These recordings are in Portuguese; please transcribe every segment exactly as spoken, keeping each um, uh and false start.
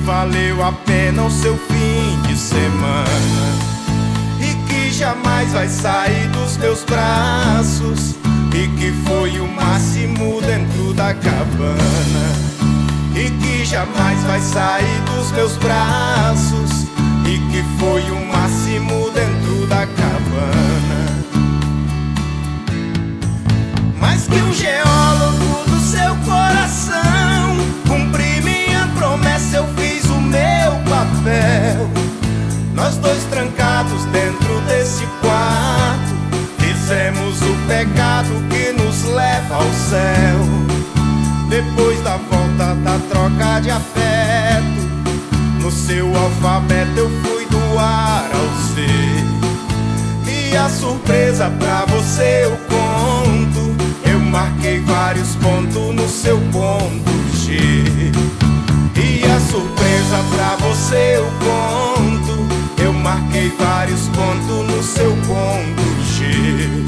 valeu a pena o seu fim de semana, e que jamais vai sair dos meus braços, e que foi o máximo dentro da cabana, e que jamais vai sair dos meus braços, e que foi o máximo dentro da cabana. Mas que um geólogo do seu coração, cumpri minha promessa, eu fiz o meu papel. Nós dois trancados dentro desse quarto, fizemos o pecado que nos leva ao céu. Depois da volta da troca de afeto, no seu alfabeto eu fui do A ao Z. E a surpresa pra você eu conto, eu marquei vários pontos no seu ponto G. E a surpresa pra você eu conto, eu marquei vários pontos no seu ponto G.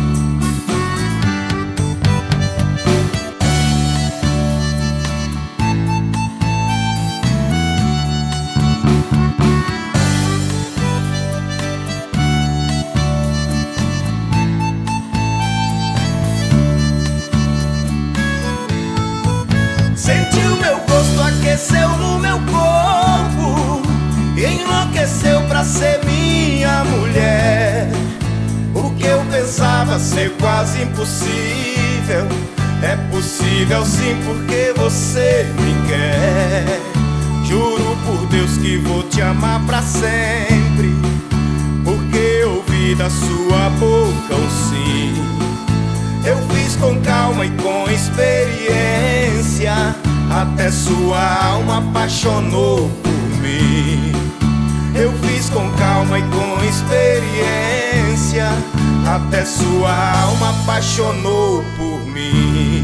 Sentiu meu gosto, aqueceu no meu corpo, enlouqueceu pra ser minha mulher. O que eu pensava ser quase impossível, é possível sim porque você me quer. Juro por Deus que vou te amar pra sempre, porque ouvi da sua boca um sim. Eu fiz com calma e com experiência, até sua alma apaixonou por mim. Eu fiz com calma e com experiência, até sua alma apaixonou por mim.